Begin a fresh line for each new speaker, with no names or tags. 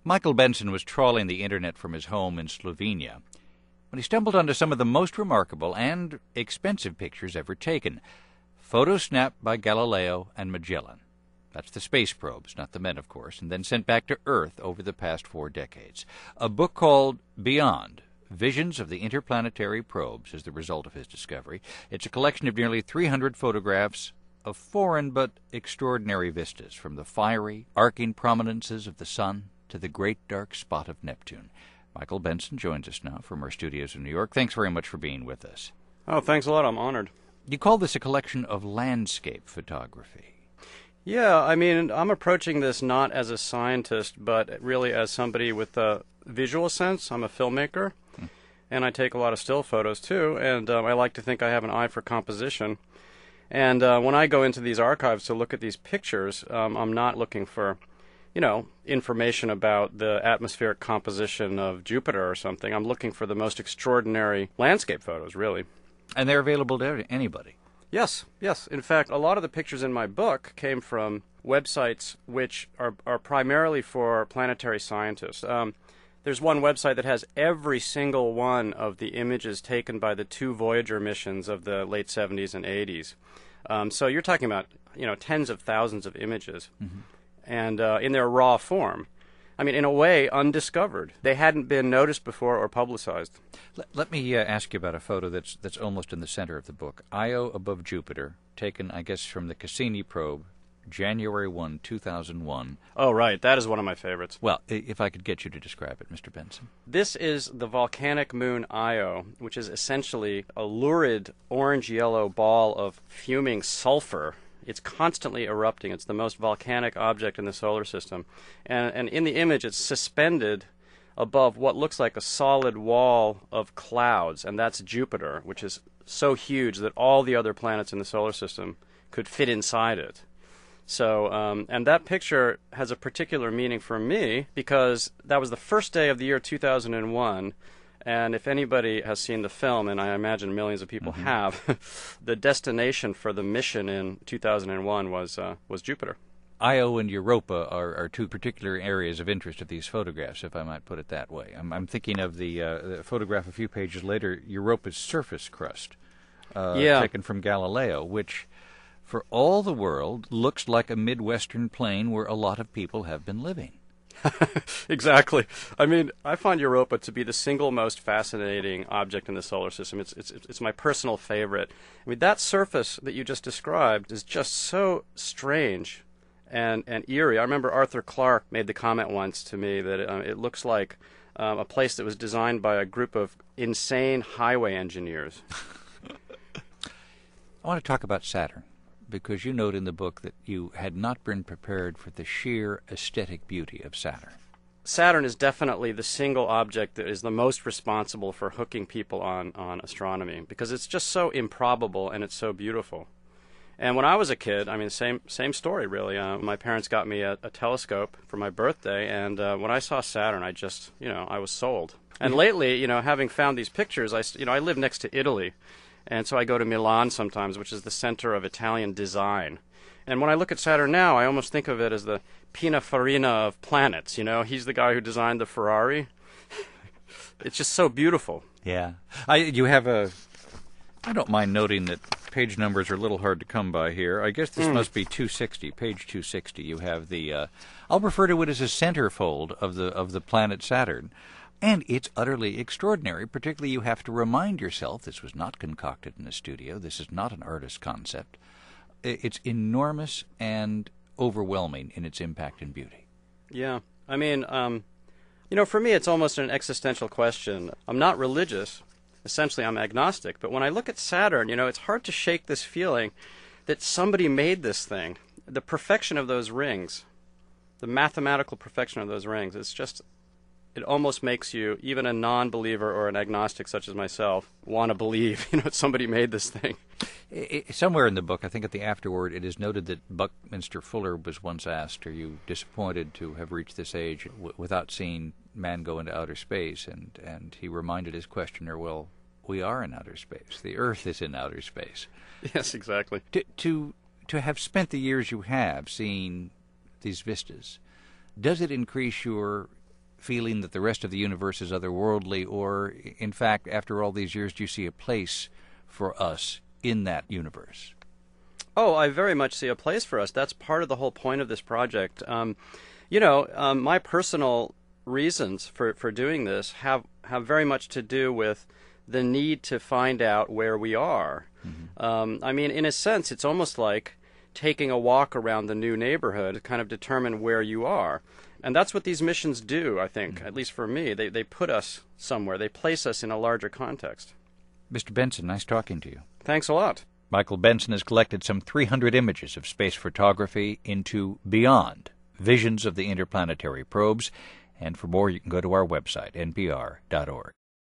Michael Benson was trawling the internet from his home in Slovenia when he stumbled onto some of the most remarkable and expensive pictures ever taken, photos snapped by Galileo and Magellan. That's the space probes, not the men, of course, and then sent back to Earth over the past 4 decades. A book called Beyond, Visions of the Interplanetary Probes is the result of his discovery. It's a collection of nearly 300 photographs of foreign but extraordinary vistas, from the fiery, arcing prominences of the Sun to the great dark spot of Neptune. Michael Benson joins us now from our studios in New York. Thanks very much for being with us.
Oh, thanks a lot. I'm honored.
You call this a collection of landscape photography.
Yeah, I mean, I'm approaching this not as a scientist, but really as somebody with a visual sense. I'm a filmmaker, and I take a lot of still photos, too, and I like to think I have an eye for composition. And when I go into these archives to look at these pictures, I'm not looking for information about the atmospheric composition of Jupiter or something. I'm looking for the most extraordinary landscape photos, really.
And they're available to anybody.
Yes. In fact, a lot of the pictures in my book came from websites which are primarily for planetary scientists. There's one website that has every single one of the images taken by the 2 Voyager missions of the late 70s and 80s. So you're talking about, tens of thousands of images. Mm-hmm. And in their raw form. I mean, in a way, undiscovered. They hadn't been noticed before or publicized.
Let me ask you about a photo that's almost in the center of the book. Io above Jupiter, taken, I guess, from the Cassini probe, January 1, 2001.
Oh, right. That is one of my favorites.
Well, if I could get you to describe it, Mr. Benson.
This is the volcanic moon Io, which is essentially a lurid orange-yellow ball of fuming sulfur. It's constantly erupting. It's the most volcanic object in the solar system. And in the image, it's suspended above what looks like a solid wall of clouds, and that's Jupiter, which is so huge that all the other planets in the solar system could fit inside it. So, and that picture has a particular meaning for me because that was the first day of the year 2001. And if anybody has seen the film, and I imagine millions of people have, the destination for the mission in 2001 was Jupiter.
Io and Europa are 2 particular areas of interest of these photographs, if I might put it that way. I'm thinking of the photograph a few pages later, Europa's surface crust, taken from Galileo, which, for all the world, looks like a Midwestern plain where a lot of people have been living.
Exactly. I mean, I find Europa to be the single most fascinating object in the solar system. It's my personal favorite. I mean, that surface that you just described is just so strange and eerie. I remember Arthur Clarke made the comment once to me that it looks like a place that was designed by a group of insane highway engineers.
I want to talk about Saturn, because you note in the book that you had not been prepared for the sheer aesthetic beauty of Saturn.
Saturn is definitely the single object that is the most responsible for hooking people on astronomy, because it's just so improbable and it's so beautiful. And when I was a kid, I mean, same story, really. My parents got me a telescope for my birthday, and when I saw Saturn, I just, I was sold. And lately, having found these pictures, I live next to Italy. And so I go to Milan sometimes, which is the center of Italian design. And when I look at Saturn now, I almost think of it as the Pininfarina of planets. He's the guy who designed the Ferrari. It's just so beautiful.
Yeah. I don't mind noting that page numbers are a little hard to come by here. I guess this must be 260, page 260. You have the, I'll refer to it as a centerfold of the planet Saturn. And it's utterly extraordinary. Particularly, you have to remind yourself this was not concocted in a studio. This is not an artist concept. It's enormous and overwhelming in its impact and beauty.
Yeah. I mean, for me, it's almost an existential question. I'm not religious. Essentially, I'm agnostic. But when I look at Saturn, it's hard to shake this feeling that somebody made this thing. The perfection of those rings, the mathematical perfection of those rings, it almost makes you, even a non-believer or an agnostic such as myself, want to believe, somebody made this thing.
Somewhere in the book, I think at the afterword, it is noted that Buckminster Fuller was once asked, are you disappointed to have reached this age without seeing man go into outer space? And he reminded his questioner, well, we are in outer space. The Earth is in outer space.
Yes, exactly.
To have spent the years you have seeing these vistas, does it increase your feeling that the rest of the universe is otherworldly, or, in fact, after all these years, do you see a place for us in that universe?
Oh, I very much see a place for us. That's part of the whole point of this project. My personal reasons for doing this have very much to do with the need to find out where we are. Mm-hmm. In a sense, it's almost like taking a walk around the new neighborhood to kind of determine where you are. And that's what these missions do, I think, at least for me. They put us somewhere. They place us in a larger context.
Mr. Benson, nice talking to you.
Thanks a lot.
Michael Benson has collected some 300 images of space photography into Beyond, Visions of the Interplanetary Probes. And for more, you can go to our website, npr.org.